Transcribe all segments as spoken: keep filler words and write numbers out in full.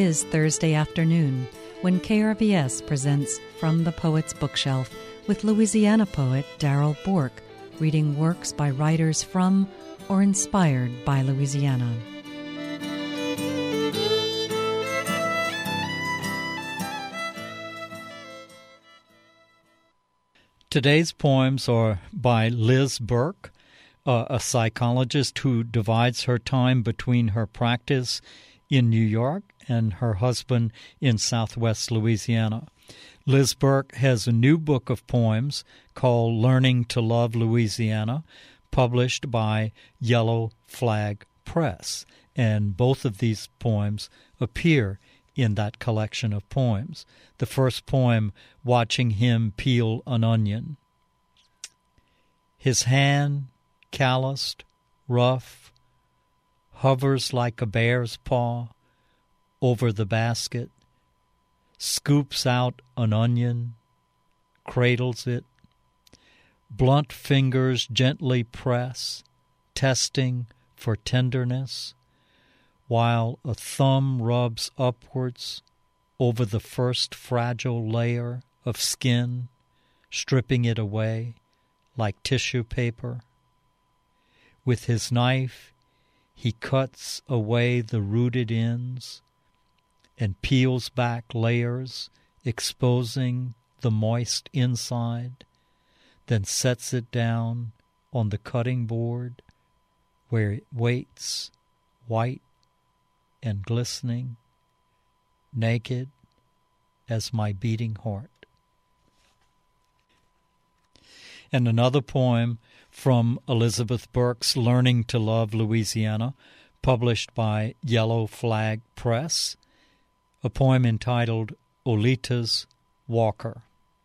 is Thursday afternoon when K R V S presents From the Poet's Bookshelf with Louisiana poet Darrell Bourke, reading works by writers from or inspired by Louisiana. Today's poems are by Liz Burke, uh, a psychologist who divides her time between her practice in New York and her husband in Southwest Louisiana. Liz Burke has a new book of poems called Learning to Love Louisiana, published by Yellow Flag Press, and both of these poems appear in that collection of poems. The first poem, Watching Him Peel an Onion. His hand, calloused, rough, hovers like a bear's paw over the basket, scoops out an onion, cradles it. Blunt fingers gently press, testing for tenderness, while a thumb rubs upwards over the first fragile layer of skin, stripping it away like tissue paper. With his knife, he cuts away the rooted ends and peels back layers, exposing the moist inside, then sets it down on the cutting board where it waits, white and glistening, naked as my beating heart. And another poem from Elizabeth Burke's Learning to Love Louisiana, published by Yellow Flag Press, a poem entitled Olita's Walker.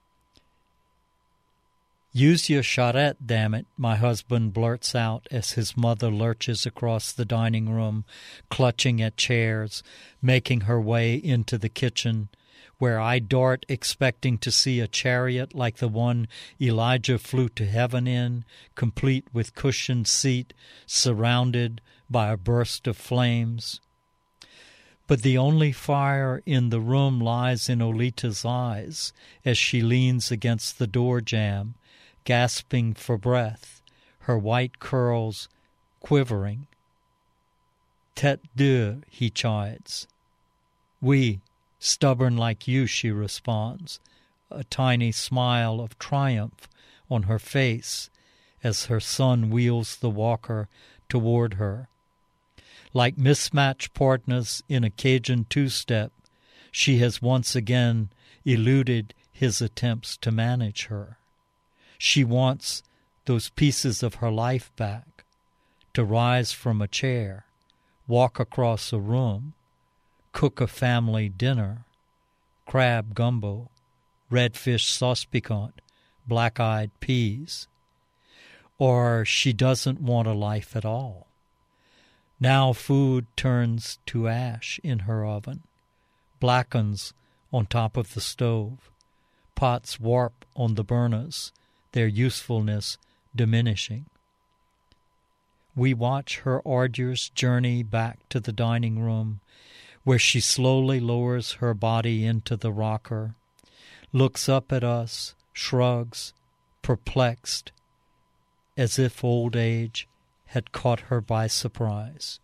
"Use your charrette, damn it," my husband blurts out as his mother lurches across the dining room, clutching at chairs, making her way into the kitchen, where I dart expecting to see a chariot like the one Elijah flew to heaven in, complete with cushioned seat, surrounded by a burst of flames. But the only fire in the room lies in Olita's eyes as she leans against the door jamb, gasping for breath, her white curls quivering. "Tête deux," he chides. "Oui, stubborn like you," she responds, a tiny smile of triumph on her face as her son wheels the walker toward her. Like mismatched partners in a Cajun two-step, she has once again eluded his attempts to manage her. She wants those pieces of her life back, to rise from a chair, walk across a room, cook a family dinner, crab gumbo, redfish sauce piquant, black-eyed peas. Or she doesn't want a life at all. Now food turns to ash in her oven, blackens on top of the stove, pots warp on the burners, their usefulness diminishing. We watch her arduous journey back to the dining room, where she slowly lowers her body into the rocker, looks up at us, shrugs, perplexed, as if old age had caught her by surprise.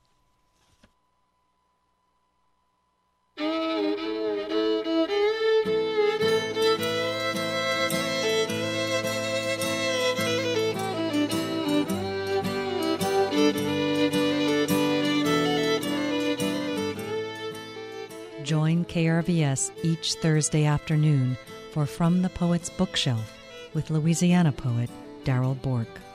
Join K R V S each Thursday afternoon for From the Poet's Bookshelf with Louisiana poet Darrell Bourke.